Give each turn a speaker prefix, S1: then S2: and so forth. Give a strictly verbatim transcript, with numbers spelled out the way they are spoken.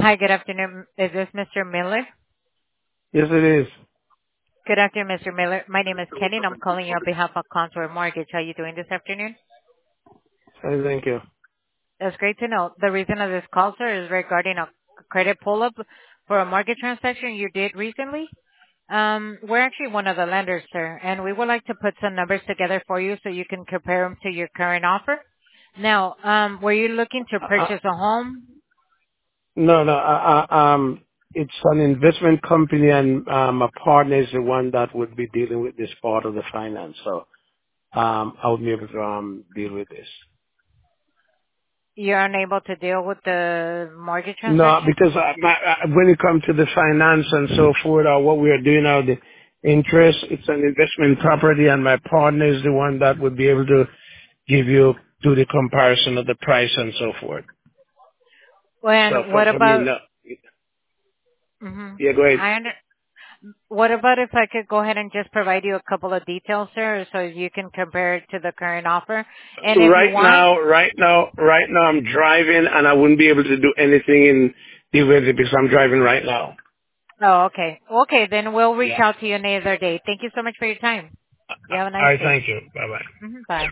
S1: Hi, good afternoon. Is this Mister Miller?
S2: Yes, it is.
S1: Good afternoon, Mister Miller. My name is Kenny, and I'm calling you on behalf of Contour Mortgage. How are you doing this afternoon?
S2: Hey, thank you.
S1: That's great to know. The reason of this call, sir, is regarding a credit pull-up for a mortgage transaction you did recently. Um, we're actually one of the lenders, sir, and we would like to put some numbers together for you so you can compare them to your current offer. Now, um, were you looking to
S2: Uh, uh,
S1: purchase a home?
S2: no, no. Uh, uh, um, it's an investment company, and uh, my partner is the one that would be dealing with this part of the finance. So um, I would be able to um, deal with this.
S1: You're unable to deal with the mortgage
S2: No,
S1: transaction?
S2: because uh, my, uh, when it comes to the finance and so forth, or what we are doing now, the interest, it's an investment property, and my partner is the one that would be able to give you do the comparison of the price and so forth. So
S1: And
S2: for,
S1: what
S2: for me,
S1: about,
S2: no.
S1: hmm
S2: Yeah, go ahead.
S1: I under, what about if I could go ahead and just provide you a couple of details, sir, so you can compare it to the current offer? And if you
S2: Right
S1: want,
S2: now, right now, right now I'm driving and I wouldn't be able to do anything in the weather because I'm driving right now.
S1: oh, okay. Okay, then we'll reach
S2: Yeah.
S1: out to you another day. Thank you so much for your time. You have a
S2: All
S1: nice
S2: right,
S1: day.
S2: thank you. Bye bye.
S1: hmm Bye.